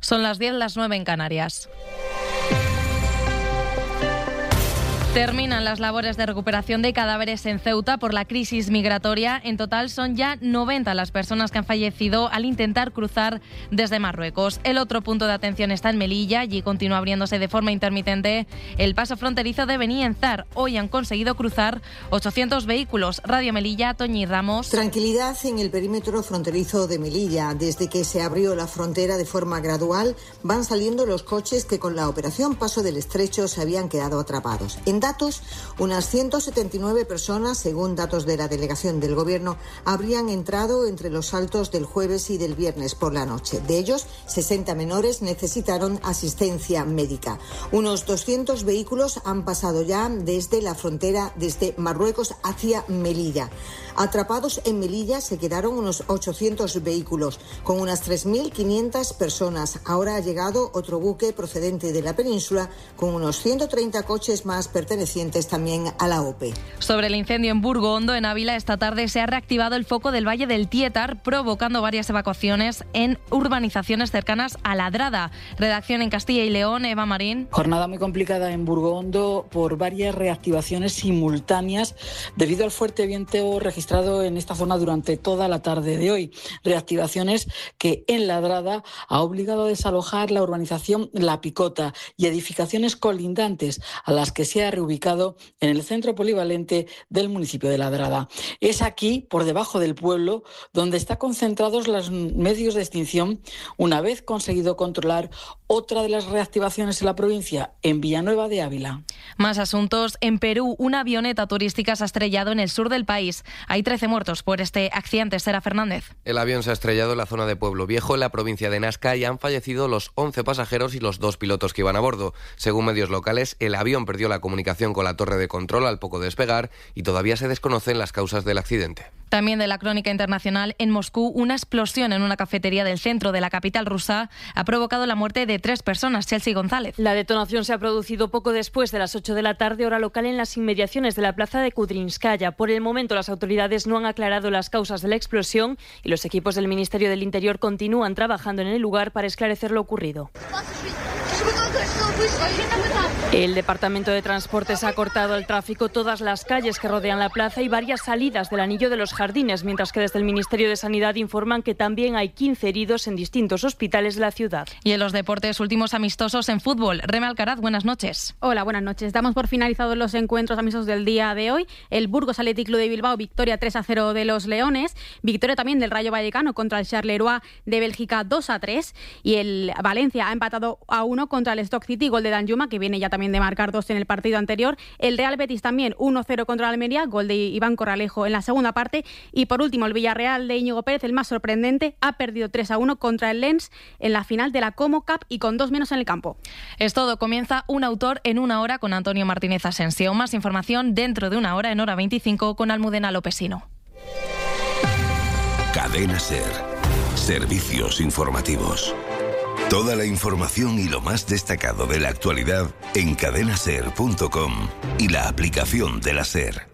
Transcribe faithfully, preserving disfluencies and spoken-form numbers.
Son las diez, las nueve en Canarias. Terminan las labores de recuperación de cadáveres en Ceuta por la crisis migratoria. En total son ya noventa las personas que han fallecido al intentar cruzar desde Marruecos. El otro punto de atención está en Melilla. Allí continúa abriéndose de forma intermitente el paso fronterizo de Benienzar. Hoy han conseguido cruzar ochocientos vehículos. Radio Melilla, Toñi Ramos. Tranquilidad en el perímetro fronterizo de Melilla. Desde que se abrió la frontera de forma gradual, van saliendo los coches que con la operación Paso del Estrecho se habían quedado atrapados. En datos, unas ciento setenta y nueve personas, según datos de la delegación del Gobierno, habrían entrado entre los saltos del jueves y del viernes por la noche. De ellos, sesenta menores necesitaron asistencia médica. Unos doscientos vehículos han pasado ya desde la frontera, desde Marruecos hacia Melilla. Atrapados en Melilla se quedaron unos ochocientos vehículos, con unas tres mil quinientas personas. Ahora ha llegado otro buque procedente de la península, con unos ciento treinta coches más pertenecientes también a la O P E. Sobre el incendio en Burgondo, en Ávila, esta tarde se ha reactivado el foco del Valle del Tietar, provocando varias evacuaciones en urbanizaciones cercanas a Ladrada. Redacción en Castilla y León, Eva Marín. Jornada muy complicada en Burgondo por varias reactivaciones simultáneas debido al fuerte viento registrado en esta zona durante toda la tarde de hoy. Reactivaciones que en Ladrada ha obligado a desalojar la urbanización La Picota y edificaciones colindantes a las que se ha reubicado en el centro polivalente del municipio de Ladrada. Es aquí, por debajo del pueblo, donde están concentrados los medios de extinción, una vez conseguido controlar otra de las reactivaciones en la provincia, en Villanueva de Ávila. Más asuntos. En Perú, una avioneta turística se ha estrellado en el sur del país. Hay trece muertos por este accidente. Sara Fernández. El avión se ha estrellado en la zona de Pueblo Viejo, en la provincia de Nazca, y han fallecido los once pasajeros y los dos pilotos que iban a bordo. Según medios locales, el avión perdió la comunicación con la torre de control al poco despegar y todavía se desconocen las causas del accidente. También de la crónica internacional, en Moscú, una explosión en una cafetería del centro de la capital rusa ha provocado la muerte de tres personas. Chelsea González. La detonación se ha producido poco después de las ocho de la tarde, hora local, en las inmediaciones de la plaza de Kudrinskaya. Por el momento, las autoridades no han aclarado las causas de la explosión y los equipos del Ministerio del Interior continúan trabajando en el lugar para esclarecer lo ocurrido. El Departamento de Transportes ha cortado el tráfico todas las calles que rodean la plaza y varias salidas del Anillo de los Jardines, mientras que desde el Ministerio de Sanidad informan que también hay quince heridos en distintos hospitales de la ciudad. Y en los deportes, últimos amistosos en fútbol. Reme Alcaraz, buenas noches. Hola, buenas noches. Damos por finalizados los encuentros amistosos del día de hoy. El Burgos Athletic Club de Bilbao, victoria tres a cero de los Leones. Victoria también del Rayo Vallecano contra el Charleroi de Bélgica dos a tres. Y el Valencia ha empatado a uno contra el Stoke City, gol de Danjuma, que viene ya también de marcar dos en el partido anterior. El Real Betis también uno cero contra el Almería, gol de Iván Corralejo en la segunda parte. Y por último, el Villarreal de Íñigo Pérez, el más sorprendente, ha perdido tres a uno contra el Lens en la final de la Como Cup y con dos menos en el campo. Es todo. Comienza Un Autor en una hora con Antonio Martínez Asensio. Más información dentro de una hora, en hora veinticinco, con Almudena Lopesino. Cadena SER. Servicios informativos. Toda la información y lo más destacado de la actualidad en cadena ser punto com y la aplicación de la SER.